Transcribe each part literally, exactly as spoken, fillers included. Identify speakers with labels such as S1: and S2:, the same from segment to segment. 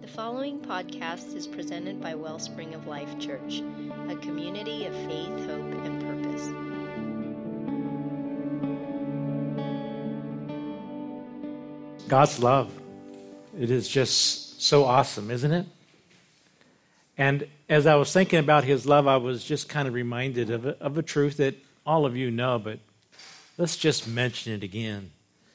S1: The following podcast is presented by Wellspring of Life Church, a community of faith, hope, and purpose.
S2: God's love, it is just so awesome, isn't it? And as I was thinking about His love, I was just kind of reminded of a, of a truth that all of you know, but let's just mention it again.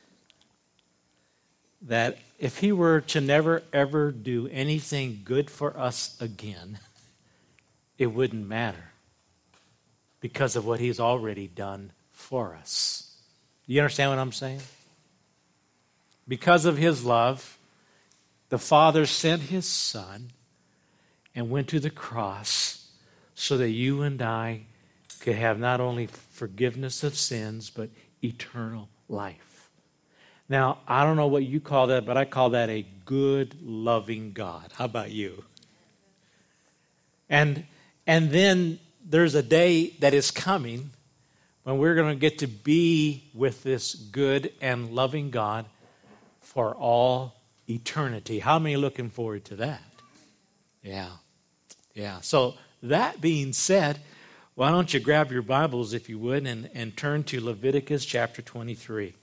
S2: That if He were to never, ever do anything good for us again, it wouldn't matter because of what He's already done for us. Do you understand what I'm saying? Because of His love, the Father sent His Son and went to the cross so that you and I could have not only forgiveness of sins, but eternal life. Now, I don't know what you call that, but I call that a good, loving God. How about you? And, and then there's a day that is coming when we're going to get to be with this good and loving God for all eternity. How many are looking forward to that? Yeah, yeah. So that being said, why don't you grab your Bibles, if you would, and, and turn to Leviticus chapter twenty-three.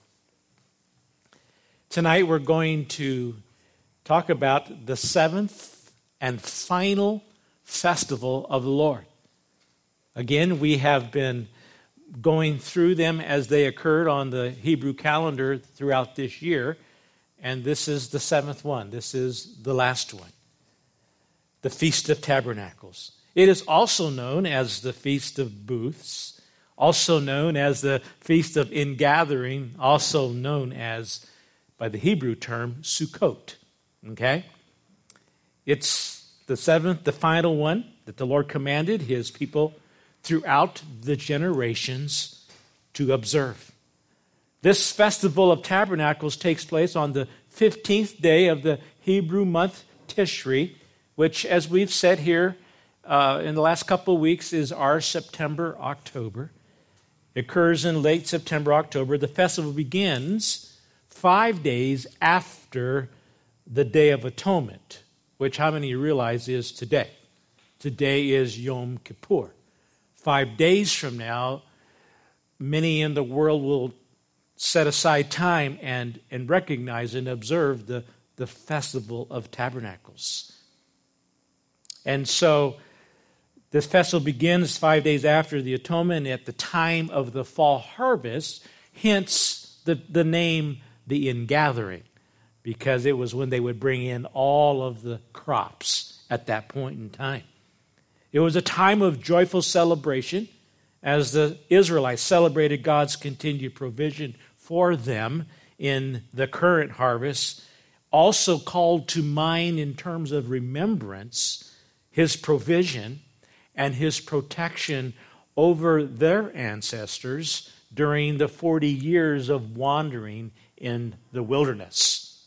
S2: Tonight we're going to talk about the seventh and final festival of the Lord. Again, we have been going through them as they occurred on the Hebrew calendar throughout this year, and this is the seventh one. This is the last one, the Feast of Tabernacles. It is also known as the Feast of Booths, also known as the Feast of Ingathering, also known as, by the Hebrew term, Sukkot. Okay? It's the seventh, the final one that the Lord commanded His people throughout the generations to observe. This festival of tabernacles takes place on the fifteenth day of the Hebrew month Tishri, which, as we've said here uh, in the last couple of weeks, is our September, October. It occurs in late September, October. The festival begins five days after the Day of Atonement, which how many of you realize is today? Today is Yom Kippur. Five days from now, many in the world will set aside time and, and recognize and observe the, the Festival of Tabernacles. And so this festival begins five days after the Atonement at the time of the fall harvest, hence the, the name the ingathering, because it was when they would bring in all of the crops at that point in time. It was a time of joyful celebration as the Israelites celebrated God's continued provision for them in the current harvest, also called to mind in terms of remembrance His provision and His protection over their ancestors during the forty years of wandering in the wilderness.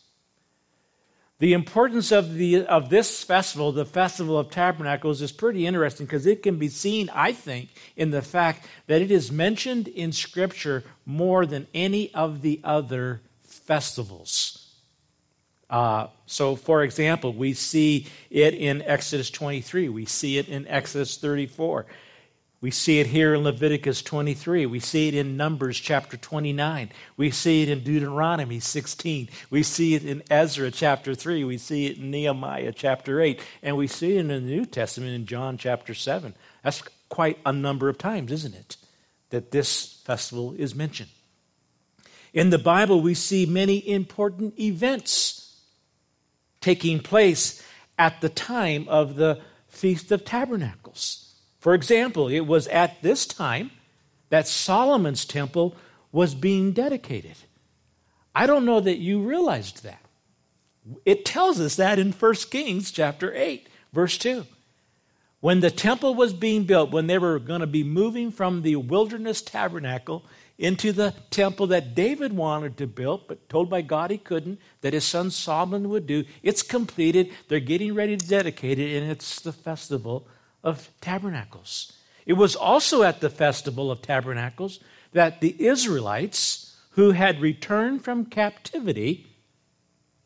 S2: The importance of the of this festival, the Festival of Tabernacles, is pretty interesting because it can be seen, I think, in the fact that it is mentioned in Scripture more than any of the other festivals. Uh, so, for example, we see it in Exodus twenty-three. We see it in Exodus thirty-four. We see it here in Leviticus twenty-three. We see it in Numbers chapter twenty-nine. We see it in Deuteronomy sixteen. We see it in Ezra chapter three. We see it in Nehemiah chapter eight. And we see it in the New Testament in John chapter seven. That's quite a number of times, isn't it, that this festival is mentioned. In the Bible, we see many important events taking place at the time of the Feast of Tabernacles. For example, it was at this time that Solomon's temple was being dedicated. I don't know that you realized that. It tells us that in First Kings chapter eight, verse two. When the temple was being built, when they were going to be moving from the wilderness tabernacle into the temple that David wanted to build, but told by God he couldn't, that his son Solomon would do, it's completed. They're getting ready to dedicate it, and it's the festival of Tabernacles. It was also at the Festival of Tabernacles that the Israelites who had returned from captivity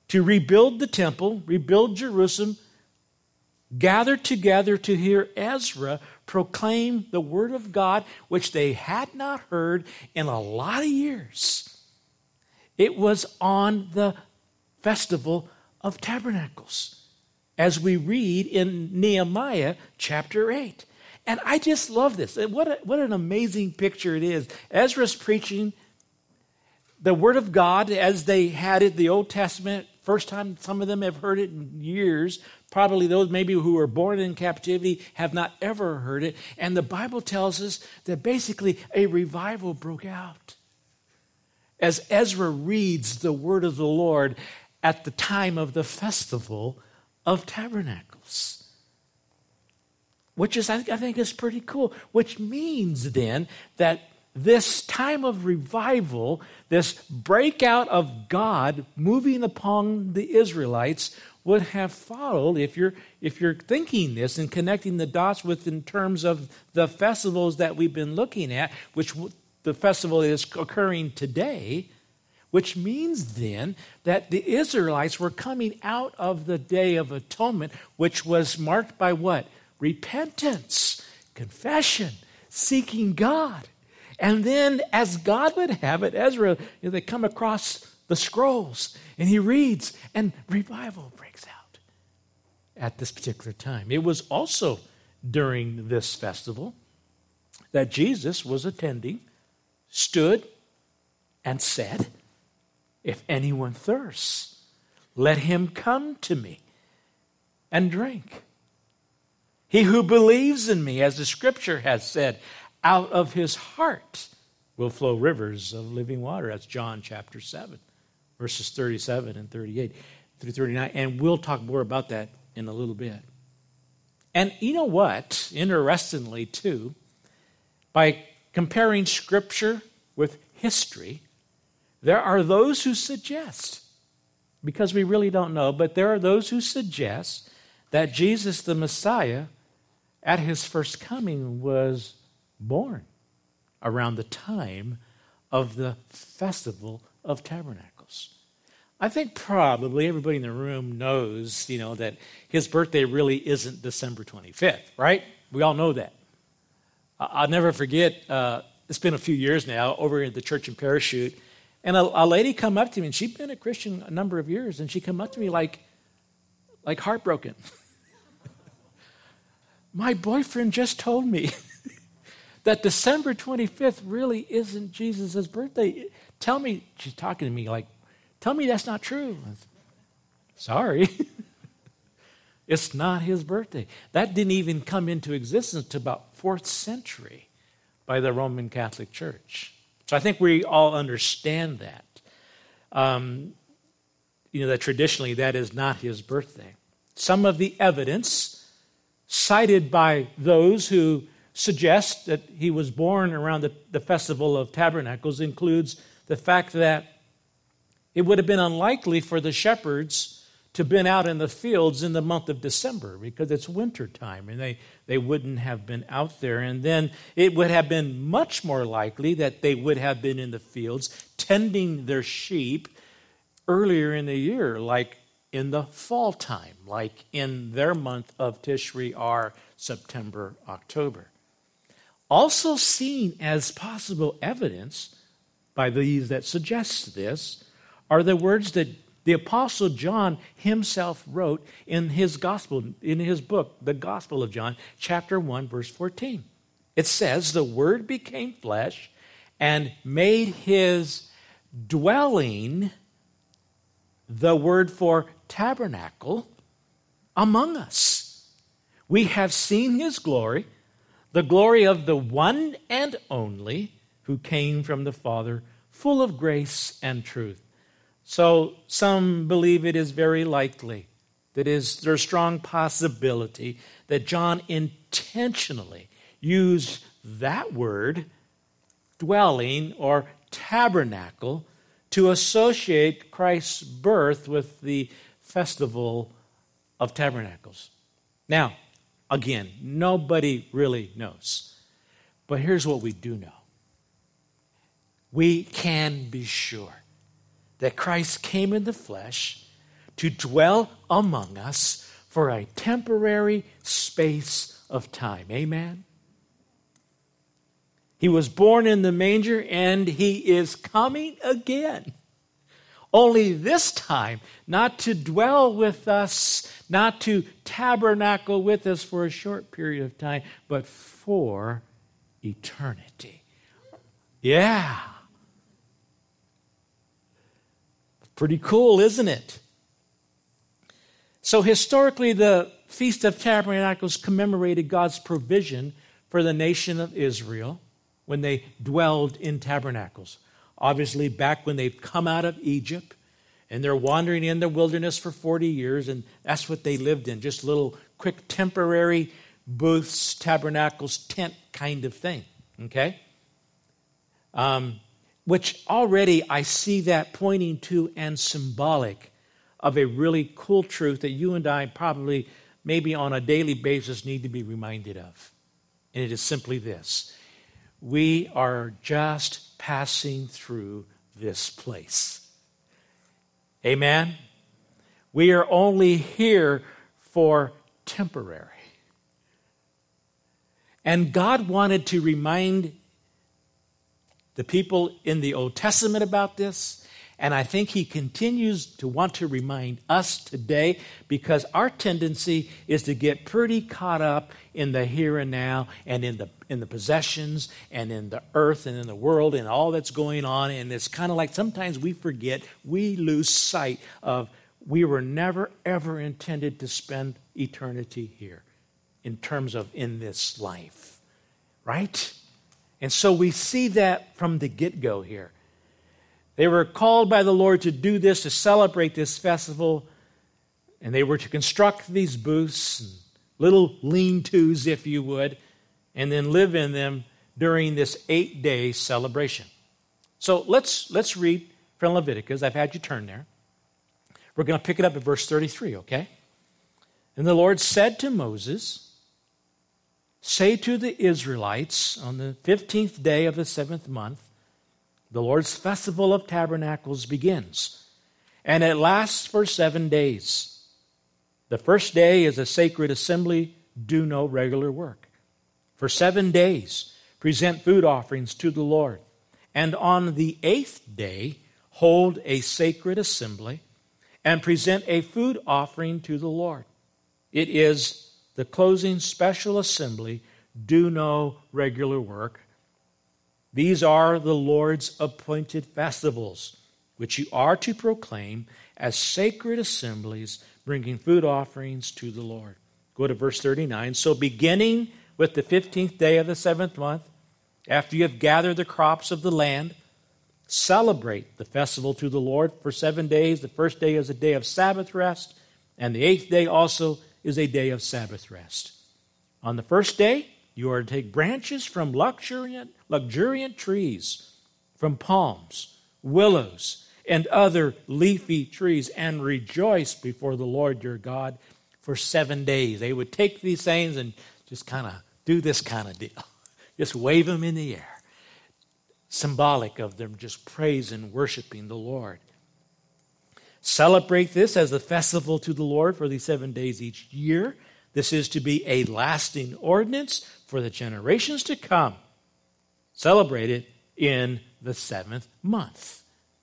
S2: to rebuild the temple, rebuild Jerusalem, gathered together to hear Ezra proclaim the word of God, which they had not heard in a lot of years. It was on the Festival of Tabernacles, as we read in Nehemiah chapter eight. And I just love this. And what, a, what an amazing picture it is. Ezra's preaching the word of God as they had it, the Old Testament. First time some of them have heard it in years. Probably those maybe who were born in captivity have not ever heard it. And the Bible tells us that basically a revival broke out as Ezra reads the word of the Lord at the time of the Festival of Tabernacles. Which is, I think, is pretty cool. Which means then that this time of revival, this breakout of God moving upon the Israelites would have followed, if you're if you're thinking this and connecting the dots with in terms of the festivals that we've been looking at, which the festival is occurring today, which means then that the Israelites were coming out of the Day of Atonement, which was marked by what? Repentance, confession, seeking God. And then, as God would have it, Ezra, you know, they come across the scrolls, and he reads, and revival breaks out at this particular time. It was also during this festival that Jesus was attending, stood, and said, "If anyone thirsts, let him come to me and drink. He who believes in me, as the scripture has said, out of his heart will flow rivers of living water." That's John chapter seven, verses thirty-seven and thirty-eight through thirty-nine. And we'll talk more about that in a little bit. And you know what? Interestingly, too, by comparing scripture with history, there are those who suggest, because we really don't know, but there are those who suggest that Jesus the Messiah at his first coming was born around the time of the Festival of Tabernacles. I think probably everybody in the room knows, you know, that his birthday really isn't December twenty-fifth, right? We all know that. I'll never forget, uh, it's been a few years now, over at the church in Parachute, and a, a lady come up to me, and she'd been a Christian a number of years, and she come up to me like, like heartbroken. My boyfriend just told me that December twenty-fifth really isn't Jesus' birthday. Tell me, she's talking to me like, tell me that's not true. Sorry. It's not his birthday. That didn't even come into existence until about fourth century by the Roman Catholic Church. So I think we all understand that. Um, you know, that traditionally that is not his birthday. Some of the evidence cited by those who suggest that he was born around the, the Festival of Tabernacles includes the fact that it would have been unlikely for the shepherds to have been out in the fields in the month of December because it's winter time and they, they wouldn't have been out there. And then it would have been much more likely that they would have been in the fields tending their sheep earlier in the year, like in the fall time, like in their month of Tishri or September, October. Also seen as possible evidence by these that suggest this are the words that the Apostle John himself wrote in his gospel, in his book, the Gospel of John, chapter one, verse fourteen. It says, "The Word became flesh and made his dwelling," the word for tabernacle, "among us. We have seen his glory, the glory of the one and only who came from the Father, full of grace and truth." So some believe it is very likely that is there's a strong possibility that John intentionally used that word, dwelling or tabernacle, to associate Christ's birth with the Festival of Tabernacles. Now, again, nobody really knows. But here's what we do know. We can be sure that Christ came in the flesh, to dwell among us for a temporary space of time. Amen? He was born in the manger, and he is coming again. Only this time, not to dwell with us, not to tabernacle with us for a short period of time, but for eternity. Yeah. Pretty cool, isn't it? So historically, the Feast of Tabernacles commemorated God's provision for the nation of Israel when they dwelled in tabernacles. Obviously, back when they've come out of Egypt and they're wandering in the wilderness for forty years, and that's what they lived in, just little quick temporary booths, tabernacles, tent kind of thing, okay? Um, which already I see that pointing to and symbolic of a really cool truth that you and I probably, maybe on a daily basis, need to be reminded of. And it is simply this: we are just passing through this place. Amen? We are only here for temporary. And God wanted to remind the people in the Old Testament about this, and I think he continues to want to remind us today, because our tendency is to get pretty caught up in the here and now and in the in the possessions and in the earth and in the world and all that's going on. And it's kind of like sometimes we forget, we lose sight of we were never, ever intended to spend eternity here in terms of in this life, right? And so we see that from the get-go here. They were called by the Lord to do this, to celebrate this festival, and they were to construct these booths, and little lean-tos, if you would, and then live in them during this eight-day celebration. So let's let's read from Leviticus. I've had you turn there. We're going to pick it up at verse thirty-three, okay? And the Lord said to Moses, "Say to the Israelites, on the fifteenth day of the seventh month, the Lord's festival of tabernacles begins, and it lasts for seven days. The first day is a sacred assembly, do no regular work. For seven days, present food offerings to the Lord. And on the eighth day, hold a sacred assembly and present a food offering to the Lord. It is the closing special assembly, do no regular work. These are the Lord's appointed festivals, which you are to proclaim as sacred assemblies, bringing food offerings to the Lord." Go to verse thirty-nine. "So beginning with the fifteenth day of the seventh month, after you have gathered the crops of the land, celebrate the festival to the Lord for seven days. The first day is a day of Sabbath rest, and the eighth day also is a day of Sabbath rest. On the first day, you are to take branches from luxuriant, luxuriant trees, from palms, willows, and other leafy trees, and rejoice before the Lord your God for seven days." They would take these things and just kind of do this kind of deal. Just wave them in the air. Symbolic of them just praise and worshiping the Lord. Celebrate this as a festival to the Lord for these seven days each year. This is to be a lasting ordinance for the generations to come. Celebrate it in the seventh month.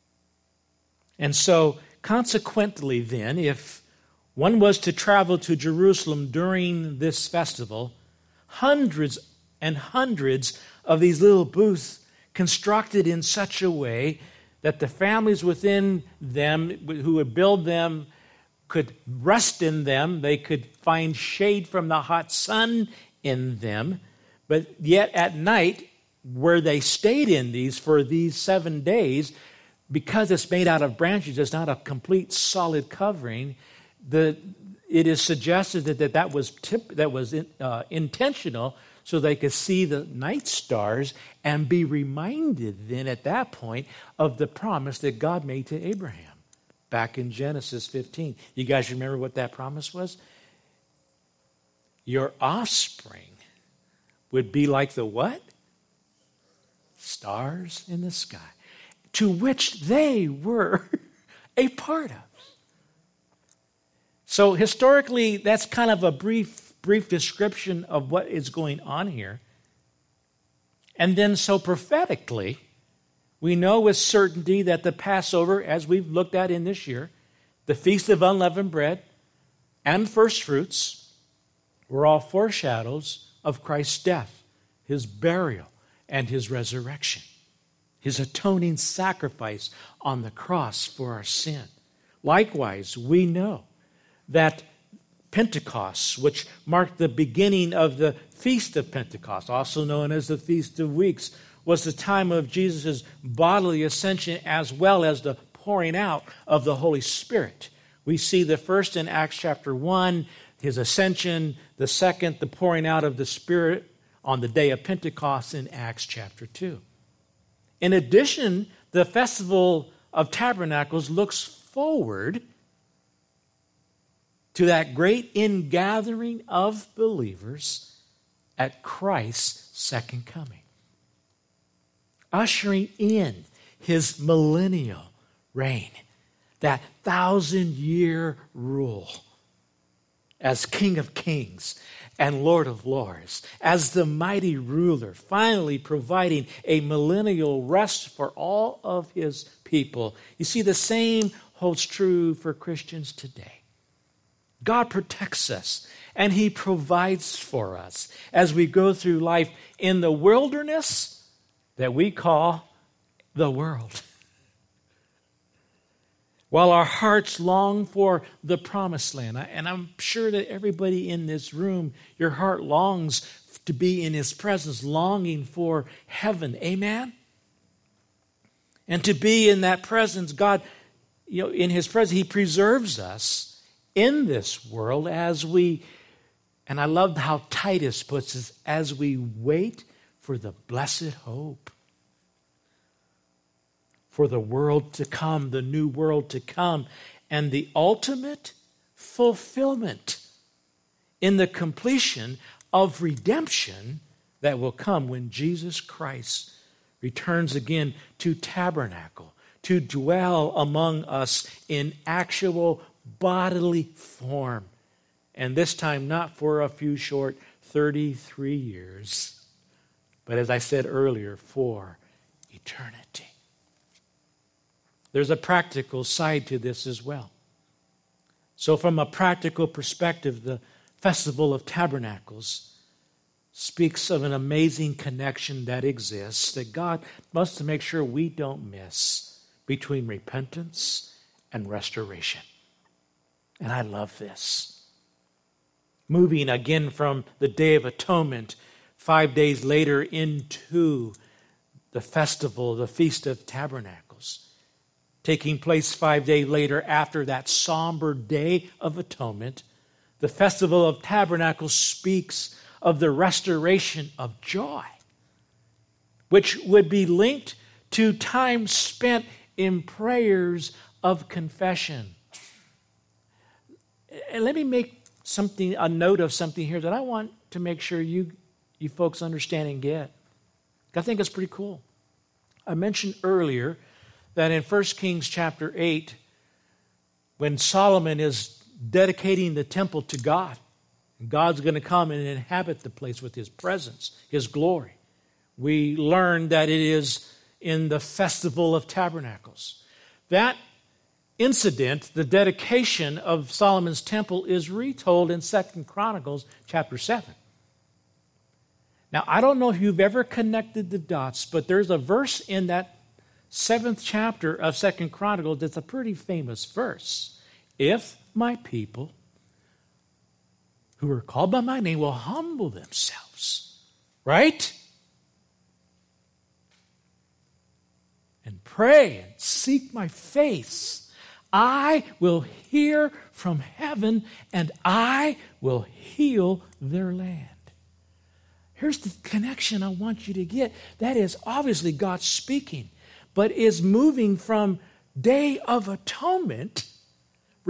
S2: And so, consequently then, if one was to travel to Jerusalem during this festival, hundreds and hundreds of these little booths constructed in such a way that the families within them who would build them could rest in them. They could find shade from the hot sun in them. But yet at night, where they stayed in these for these seven days, because it's made out of branches, it's not a complete solid covering. The it is suggested that that, that was tip, that was uh, intentional, so they could see the night stars and be reminded then at that point of the promise that God made to Abraham back in Genesis fifteen. You guys remember what that promise was? Your offspring would be like the what? Stars in the sky, to which they were a part of. So historically, that's kind of a brief, brief description of what is going on here. And then so prophetically, we know with certainty that the Passover, as we've looked at in this year, the Feast of Unleavened Bread and first fruits were all foreshadows of Christ's death, his burial, and his resurrection, his atoning sacrifice on the cross for our sin. Likewise, we know that Pentecost, which marked the beginning of the Feast of Pentecost, also known as the Feast of Weeks, was the time of Jesus' bodily ascension as well as the pouring out of the Holy Spirit. We see the first in Acts chapter one, his ascension, the second, the pouring out of the Spirit on the day of Pentecost in Acts chapter two. In addition, the Festival of Tabernacles looks forward to that great ingathering of believers at Christ's second coming, ushering in his millennial reign, that thousand-year rule as King of Kings and Lord of Lords, as the mighty ruler, finally providing a millennial rest for all of his people. You see, the same holds true for Christians today. God protects us, and he provides for us as we go through life in the wilderness that we call the world. While our hearts long for the promised land, and I'm sure that everybody in this room, your heart longs to be in his presence, longing for heaven. Amen? And to be in that presence, God, you know, in his presence, he preserves us in this world as we, and I love how Titus puts it, as we wait for the blessed hope, for the world to come, the new world to come, and the ultimate fulfillment in the completion of redemption that will come when Jesus Christ returns again to tabernacle, to dwell among us in actual bodily form. And this time not for a few short thirty-three years, but as I said earlier, for eternity. There's a practical side to this as well. So from a practical perspective, the Festival of Tabernacles speaks of an amazing connection that exists that God wants to make sure we don't miss between repentance and restoration. And I love this. Moving again from the Day of Atonement, five days later into the festival, the Feast of Tabernacles, taking place five days later after that somber Day of Atonement, the Festival of Tabernacles speaks of the restoration of joy, which would be linked to time spent in prayers of confession. And let me make something a note of something here that I want to make sure you, you folks understand and get. I think it's pretty cool. I mentioned earlier that in First Kings chapter eight, when Solomon is dedicating the temple to God, God's going to come and inhabit the place with his presence, his glory. We learn that it is in the Festival of Tabernacles. That incident, the dedication of Solomon's temple, is retold in Second Chronicles chapter seven. Now, I don't know if you've ever connected the dots, but there's a verse in that seventh chapter of Second Chronicles that's a pretty famous verse. If my people who are called by my name will humble themselves, right? And pray and seek my face, I will hear from heaven and I will heal their land. Here's the connection I want you to get. That is obviously God speaking, but is moving from Day of Atonement,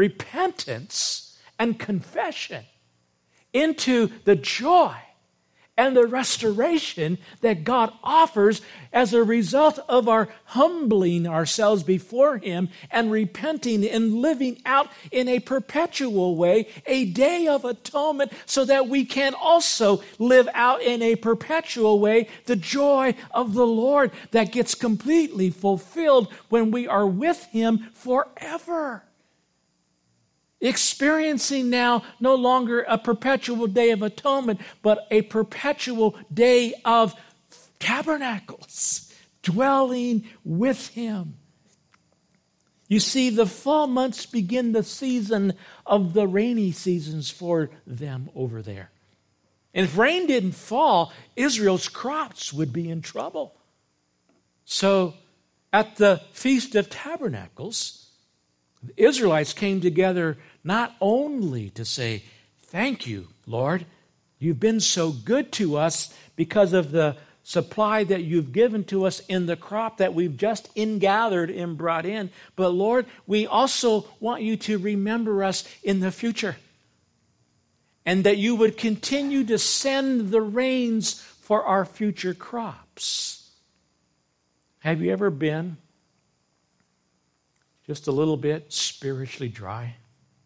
S2: repentance, and confession into the joy and the restoration that God offers as a result of our humbling ourselves before Him and repenting and living out in a perpetual way a day of atonement so that we can also live out in a perpetual way the joy of the Lord that gets completely fulfilled when we are with Him forever. Experiencing now no longer a perpetual day of atonement, but a perpetual day of tabernacles, dwelling with Him. You see, the fall months begin the season of the rainy seasons for them over there. And if rain didn't fall, Israel's crops would be in trouble. So at the Feast of Tabernacles, the Israelites came together not only to say, thank you, Lord, you've been so good to us because of the supply that you've given to us in the crop that we've just ingathered and brought in, but Lord, we also want you to remember us in the future and that you would continue to send the rains for our future crops. Have you ever been just a little bit spiritually dry?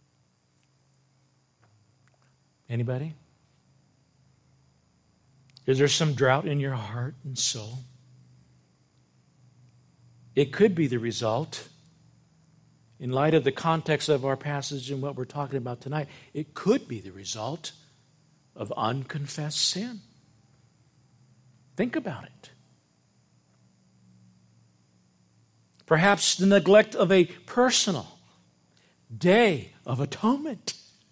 S2: Anybody? Is there some drought in your heart and soul? It could be the result, in light of the context of our passage and what we're talking about tonight, it could be the result of unconfessed sin. Think about it. Perhaps the neglect of a personal day of atonement.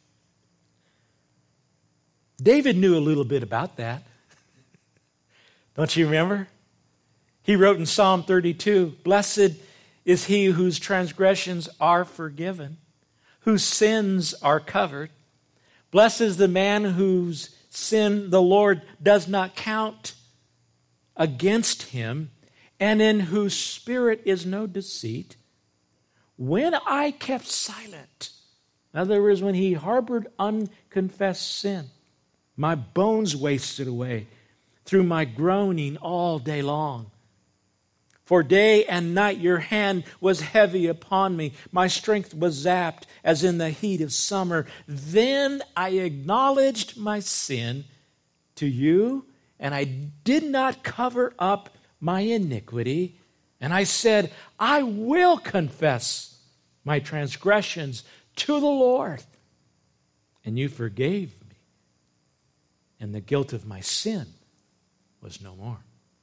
S2: David knew a little bit about that. Don't you remember? He wrote in Psalm thirty-two, blessed is he whose transgressions are forgiven, whose sins are covered. Blessed is the man whose sin the Lord does not count against him, and in whose spirit is no deceit. When I kept silent, in other words, when he harbored unconfessed sin, my bones wasted away through my groaning all day long. For day and night your hand was heavy upon me. My strength was zapped as in the heat of summer. Then I acknowledged my sin to you, and I did not cover up my iniquity. And I said, I will confess my transgressions to the Lord. And you forgave me. And the guilt of my sin was no more.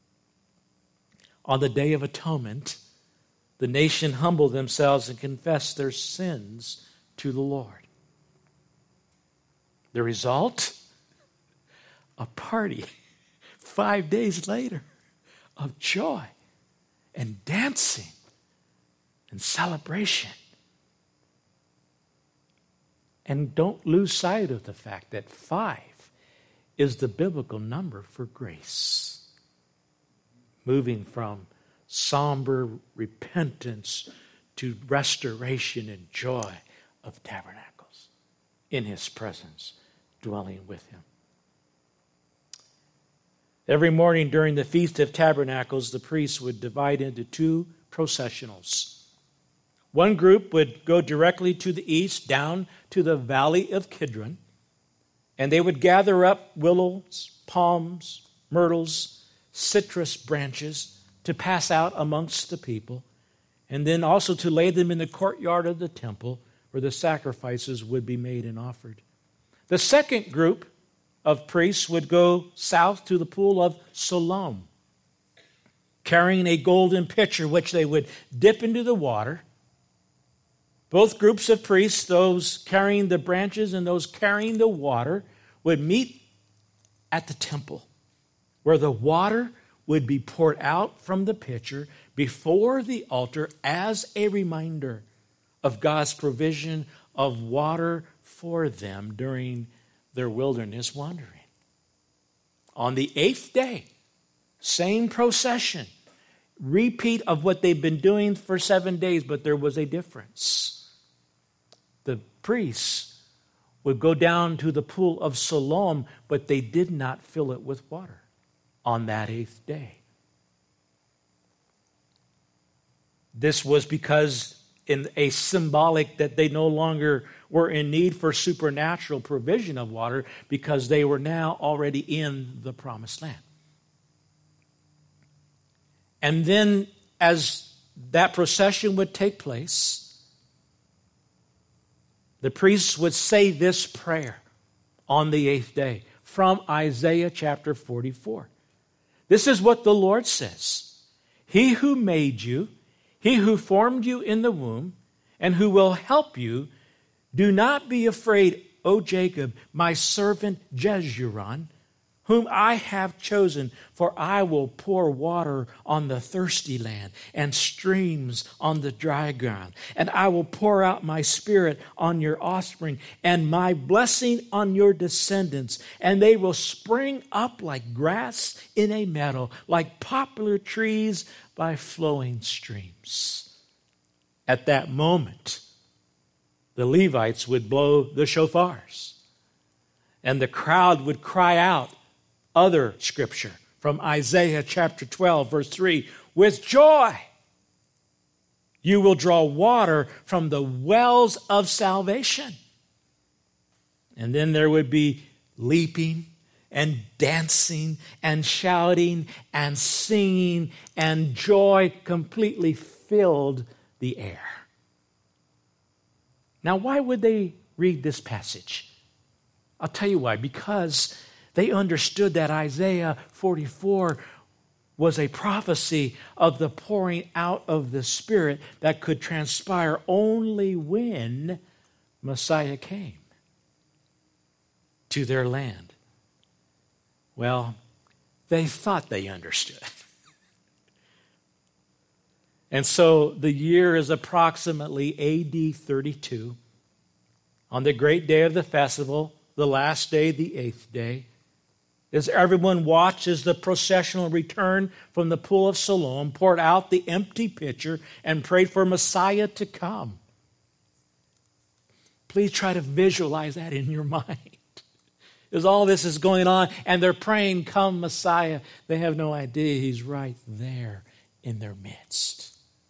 S2: On the Day of Atonement, the nation humbled themselves and confessed their sins to the Lord. The result? A party five days later of joy and dancing and celebration. And don't lose sight of the fact that five is the biblical number for grace. Moving from somber repentance to restoration and joy of tabernacles in His presence, dwelling with Him. Every morning during the Feast of Tabernacles, the priests would divide into two processionals. One group would go directly to the east, down to the valley of Kidron, and they would gather up willows, palms, myrtles, citrus branches to pass out amongst the people, and then also to lay them in the courtyard of the temple where the sacrifices would be made and offered. The second group of priests would go south to the pool of Siloam, carrying a golden pitcher which they would dip into the water. Both groups of priests, those carrying the branches and those carrying the water, would meet at the temple, where the water would be poured out from the pitcher before the altar as a reminder of God's provision of water for them during their wilderness wandering. On the eighth day, same procession, repeat of what they've been doing for seven days, but there was a difference. The priests would go down to the pool of Siloam, but they did not fill it with water on that eighth day. This was because in a symbolic that they no longer were in need for supernatural provision of water, because they were now already in the promised land. And then as that procession would take place, the priests would say this prayer on the eighth day from Isaiah chapter forty-four. This is what the Lord says. He who made you, he who formed you in the womb, and who will help you, do not be afraid, O Jacob, my servant Jeshurun, whom I have chosen, for I will pour water on the thirsty land and streams on the dry ground. And I will pour out my spirit on your offspring and my blessing on your descendants. And they will spring up like grass in a meadow, like poplar trees by flowing streams. At that moment, the Levites would blow the shofars, and the crowd would cry out other scripture from Isaiah chapter twelve, verse three. With joy you will draw water from the wells of salvation. And then there would be leaping and dancing and shouting and singing, and joy completely filled the air. Now, why would they read this passage? I'll tell you why. Because they understood that Isaiah forty-four was a prophecy of the pouring out of the Spirit that could transpire only when Messiah came to their land. Well, they thought they understood. And so the year is approximately A D thirty-two. On the great day of the festival, the last day, the eighth day, as everyone watches the processional return from the pool of Siloam, poured out the empty pitcher and prayed for Messiah to come. Please try to visualize that in your mind. As all this is going on and they're praying, come Messiah, they have no idea he's right there in their midst.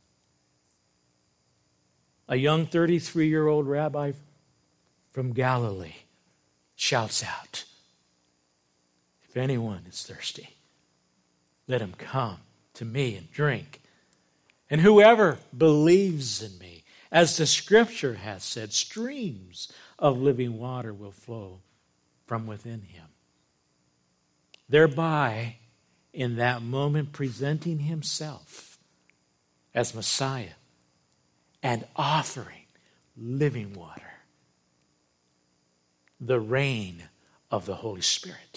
S2: A young thirty-three-year-old rabbi from Galilee shouts out, if anyone is thirsty, let him come to me and drink. And whoever believes in me, as the scripture has said, streams of living water will flow from within him. Thereby, in that moment, presenting himself as Messiah and offering living water, the rain of the Holy Spirit.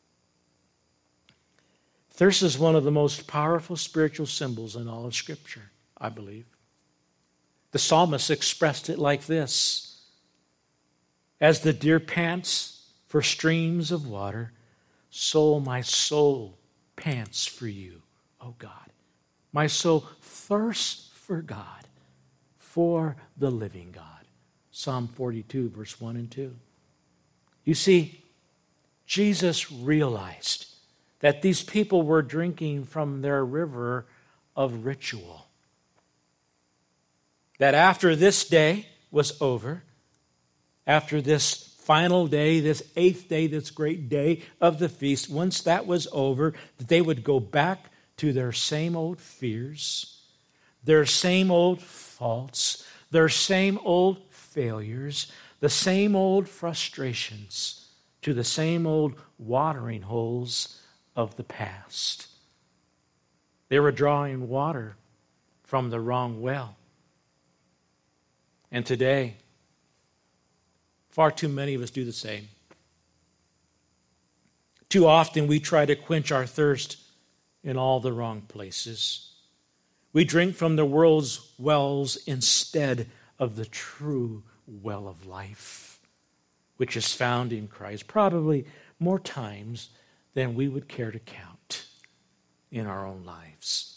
S2: Thirst is one of the most powerful spiritual symbols in all of Scripture, I believe. The psalmist expressed it like this: as the deer pants for streams of water, so my soul pants for you, O God. My soul thirsts for God, for the living God. Psalm forty-two, verse one and two. You see, Jesus realized that these people were drinking from their river of ritual. That after this day was over, after this final day, this eighth day, this great day of the feast, once that was over, that they would go back to their same old fears, their same old faults, their same old failures, the same old frustrations, to the same old watering holes of the past. They were drawing water from the wrong well. And today, far too many of us do the same. Too often we try to quench our thirst in all the wrong places. We drink from the world's wells instead of the true well of life, which is found in Christ, probably more times than we would care to count in our own lives.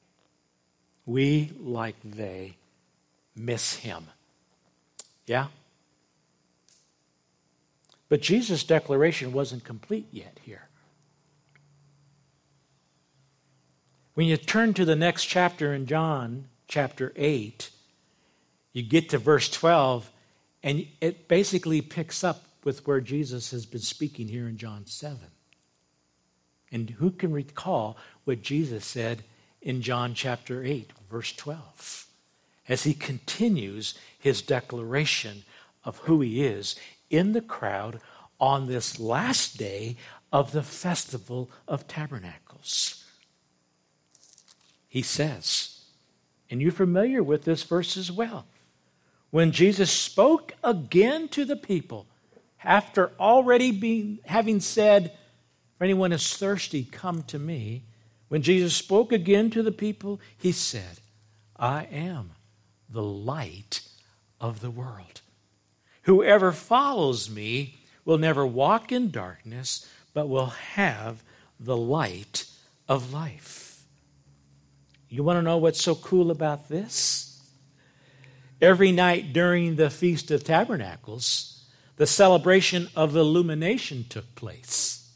S2: We, like they, miss him. Yeah, But Jesus' declaration wasn't complete yet here. When you turn to the next chapter in John, chapter eight, you get to verse twelve, and it basically picks up with where Jesus has been speaking here in John seven. And who can recall what Jesus said in John chapter eight, verse twelve, as he continues his declaration of who he is in the crowd on this last day of the Festival of Tabernacles. He says, and you're familiar with this verse as well, when Jesus spoke again to the people, after already being, having said, if anyone is thirsty, come to me. When Jesus spoke again to the people, he said, I am the light of the world. Whoever follows me will never walk in darkness, but will have the light of life. You want to know what's so cool about this? Every night during the Feast of Tabernacles, the celebration of illumination took place,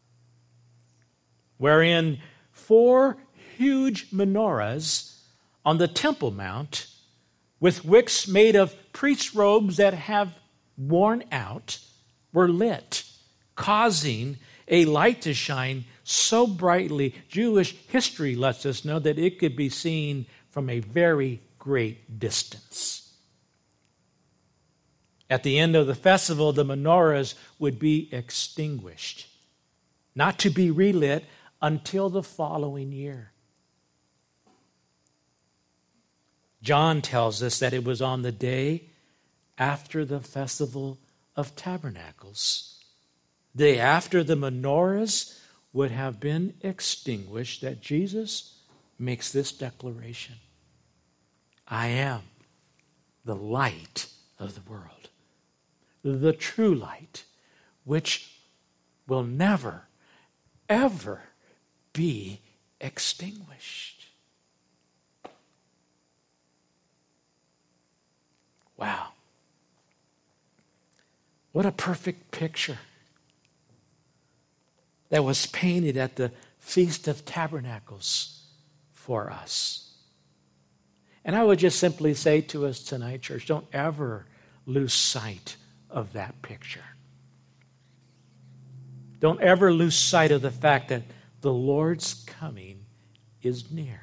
S2: wherein four huge menorahs on the Temple Mount with wicks made of priest robes that have worn out were lit, causing a light to shine so brightly. Jewish history lets us know that it could be seen from a very great distance. At the end of the festival, the menorahs would be extinguished, not to be relit until the following year. John tells us that it was on the day after the Festival of Tabernacles, the day after the menorahs would have been extinguished, that Jesus makes this declaration. I am the light of the world, the true light, which will never, ever be extinguished. Wow. What a perfect picture that was painted at the Feast of Tabernacles for us. And I would just simply say to us tonight, church, don't ever lose sight of that picture. Don't ever lose sight of the fact that the Lord's coming is near.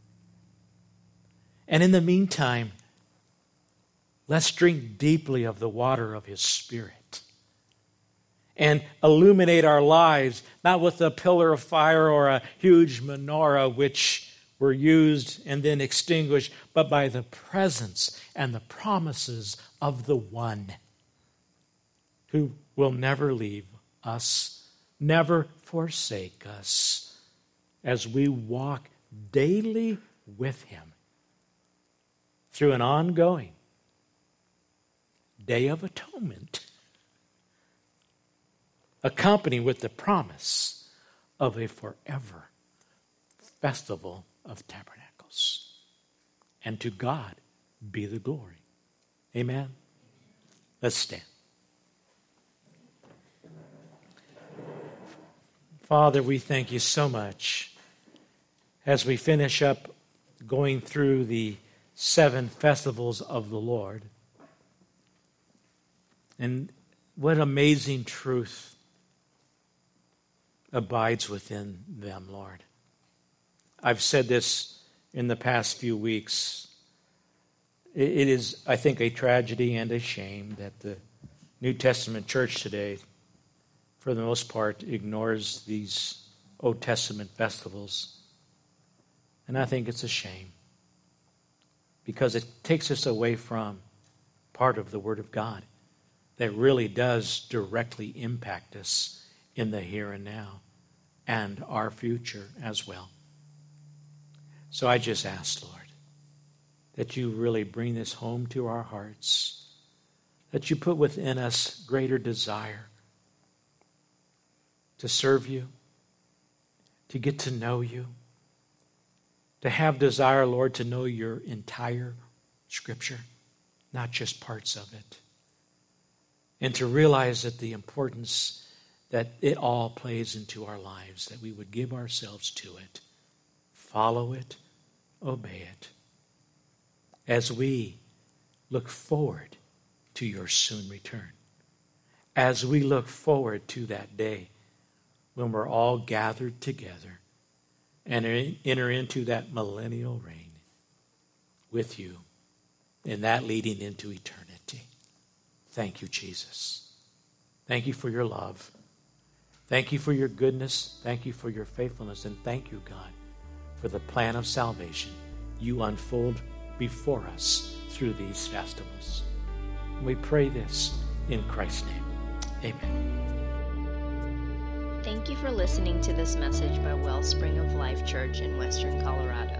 S2: And in the meantime, let's drink deeply of the water of His Spirit and illuminate our lives, not with a pillar of fire or a huge menorah which were used and then extinguished, but by the presence and the promises of the One who will never leave us, never forsake us, as we walk daily with Him through an ongoing Day of Atonement, accompanied with the promise of a forever Festival of Tabernacles. And to God be the glory. Amen. Let's stand. Father, we thank you so much as we finish up going through the seven festivals of the Lord. And what amazing truth abides within them, Lord. I've said this in the past few weeks. It is, I think, a tragedy and a shame that the New Testament church today, for the most part, ignores these Old Testament festivals. And I think it's a shame because it takes us away from part of the Word of God that really does directly impact us in the here and now and our future as well. So I just ask, Lord, that you really bring this home to our hearts, that you put within us greater desire to serve you, to get to know you, to have desire, Lord, to know your entire Scripture, not just parts of it. and to realize that the importance that it all plays into our lives, that we would give ourselves to it, follow it, obey it, as we look forward to your soon return, as we look forward to that day when we're all gathered together and enter into that millennial reign with you, and that leading into eternity. Thank you, Jesus. Thank you for your love. Thank you for your goodness. Thank you for your faithfulness. And thank you, God, for the plan of salvation you unfold before us through these festivals. We pray this in Christ's name. Amen.
S1: Thank you for listening to this message by Wellspring of Life Church in Western Colorado.